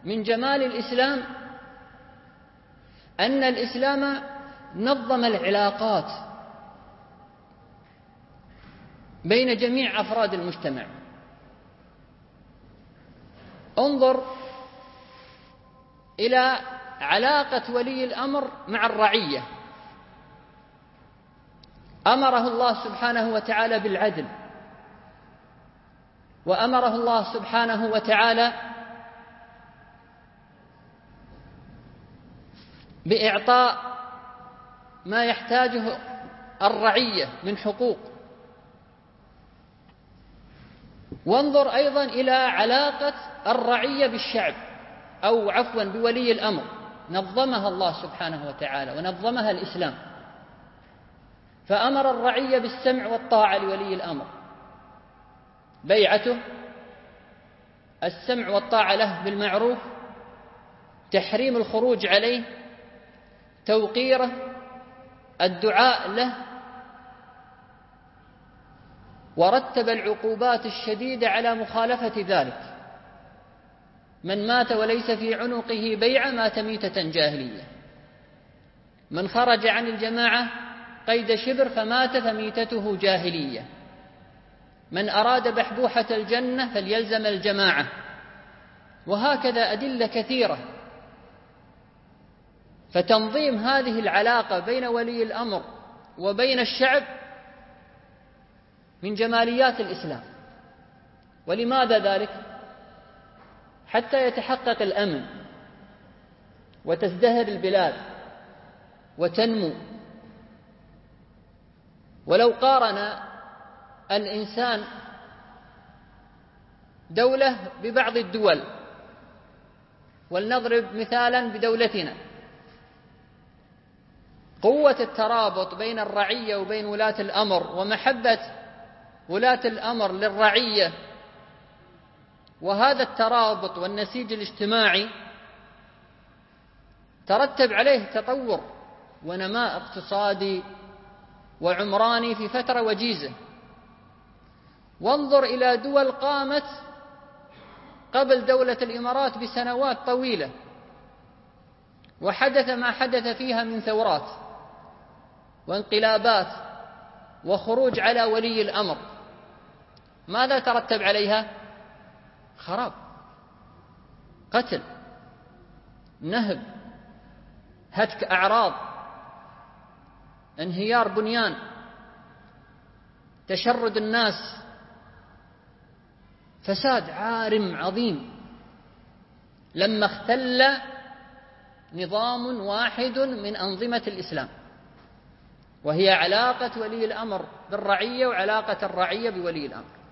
من جمال الإسلام أن الإسلام نظم العلاقات بين جميع أفراد المجتمع. انظر إلى علاقة ولي الأمر مع الرعية. أمره الله سبحانه وتعالى بالعدل، وأمره الله سبحانه وتعالى بإعطاء ما يحتاجه الرعية من حقوق. وانظر أيضا إلى علاقة الرعية بالشعب، أو عفوا بولي الأمر، نظمها الله سبحانه وتعالى ونظمها الإسلام، فأمر الرعية بالسمع والطاعة لولي الأمر، بيعته، السمع والطاعة له بالمعروف، تحريم الخروج عليه، توقيره، الدعاء له، ورتب العقوبات الشديدة على مخالفة ذلك. من مات وليس في عنقه بيعة مات ميتة جاهلية، من خرج عن الجماعة قيد شبر فمات فميتته جاهلية، من أراد بحبوحة الجنة فليلزم الجماعة، وهكذا أدلة كثيرة. فتنظيم هذه العلاقة بين ولي الأمر وبين الشعب من جماليات الإسلام. ولماذا ذلك؟ حتى يتحقق الأمن وتزدهر البلاد وتنمو. ولو قارن الإنسان دولة ببعض الدول، ولنضرب مثالا بدولتنا، قوة الترابط بين الرعية وبين ولاة الأمر، ومحبة ولاة الأمر للرعية، وهذا الترابط والنسيج الاجتماعي ترتب عليه تطور ونماء اقتصادي وعمراني في فترة وجيزة. وانظر إلى دول قامت قبل دولة الإمارات بسنوات طويلة، وحدث ما حدث فيها من ثورات وانقلابات وخروج على ولي الأمر، ماذا ترتب عليها؟ خراب، قتل، نهب، هتك أعراض، انهيار بنيان، تشرد الناس، فساد عارم عظيم لما اختل نظام واحد من أنظمة الإسلام، وهي علاقة ولي الأمر بالرعية وعلاقة الرعية بولي الأمر.